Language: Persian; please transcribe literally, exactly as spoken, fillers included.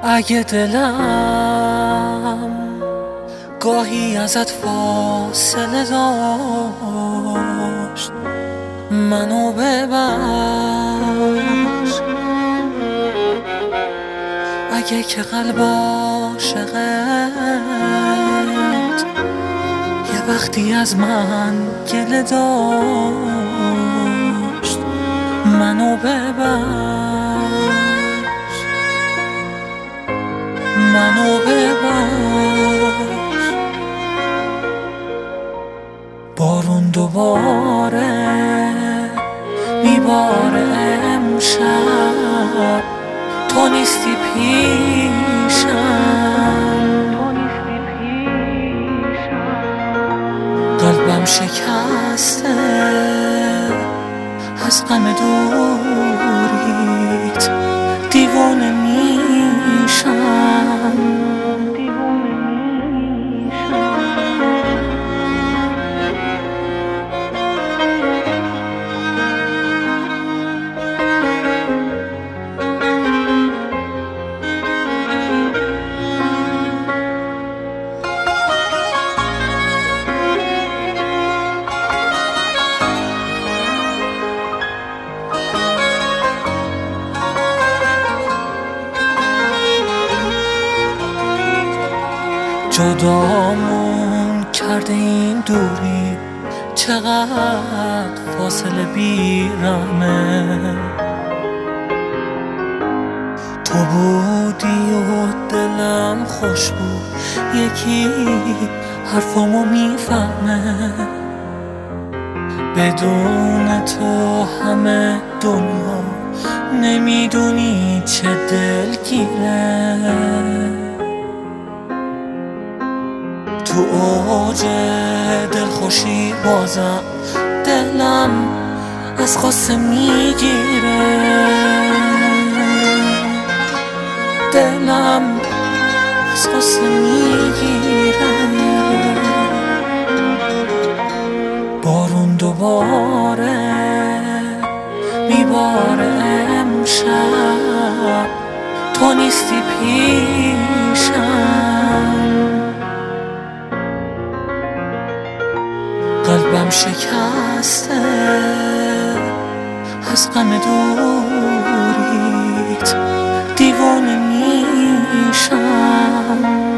اگه دلم گاهی ازت فاصله داشت، منو ببخش. اگه که قلب عاشقت یه وقتی از من گله داشت، منو ببخش، منو ببخش. بارون دوباره میباره امشب، تو نیستی پیشم، قلبم شکسته از غم دوریت، دیوانه میشم. جدامون کرده این دوری، چقدر فاصله بیرمه. تو بودی و دلم خوش بود، یکی حرفامو میفهمه. بدون تو همه دنیا نمیدونی چه دلگیره. تو اوج دلخوشی بازم دلم از غصه میگیره، دلم از غصه میگیره. بارون دوباره میباره امشب، تو نیستی پیشم، قلبم شکسته از غم دوریت، دیوانه میشم.